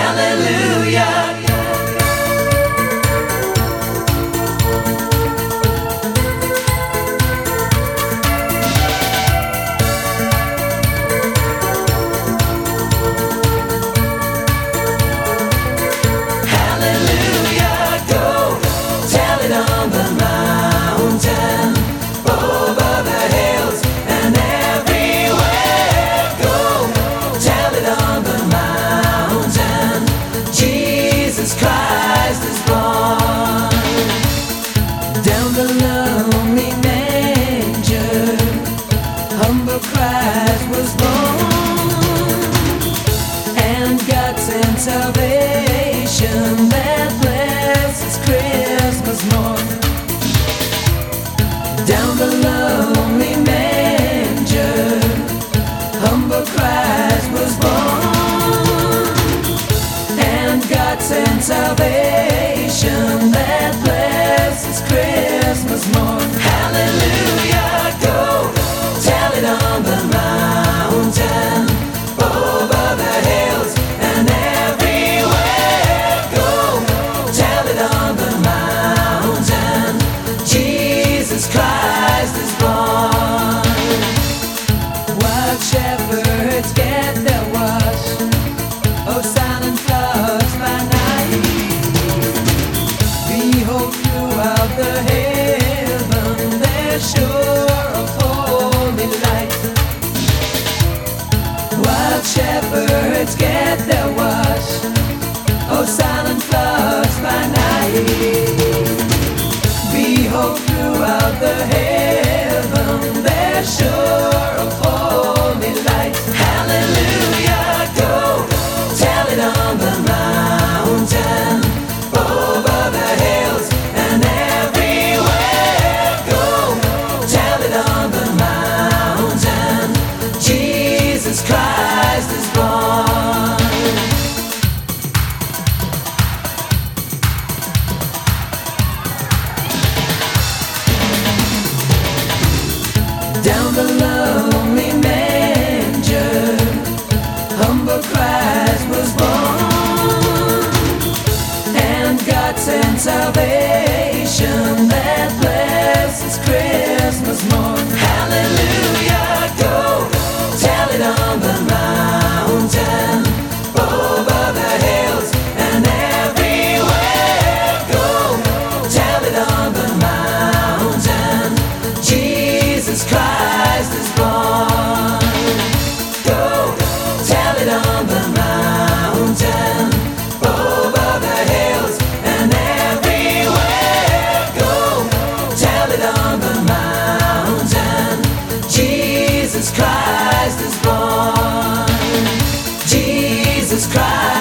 Hallelujah. Christ is born. Down the lonely manger, humble Christ was born, and God sent salvation that blesses Christmas morn. Down the lonely manger, humble Christ was born, and God sent salvation that blesses Christmas morn. Hallelujah, go tell it on the mountain, over the hills and everywhere. Go tell it on the mountain, Jesus Christ is born. Wild shepherds get their wash, oh silent flocks by night. Behold, throughout the heaven there's sure a holy light. Wild shepherds get their wash, oh silent flocks by night. Behold, throughout the heaven there's sure a holy light. Hallelujah, go tell it on the mountain, over the hills and everywhere. Go tell it on the mountain, Jesus Christ is born. Down the lonely manger, humble Christ was born, and God sent salvation that blesses Christmas morn. Hallelujah, go tell it on the mountain, over the hills and everywhere. Go tell it on the mountain, Jesus Christ is born. Go tell it on the mountain, over the hills and everywhere. Go tell it on the mountain, Jesus Christ is born. Jesus Christ.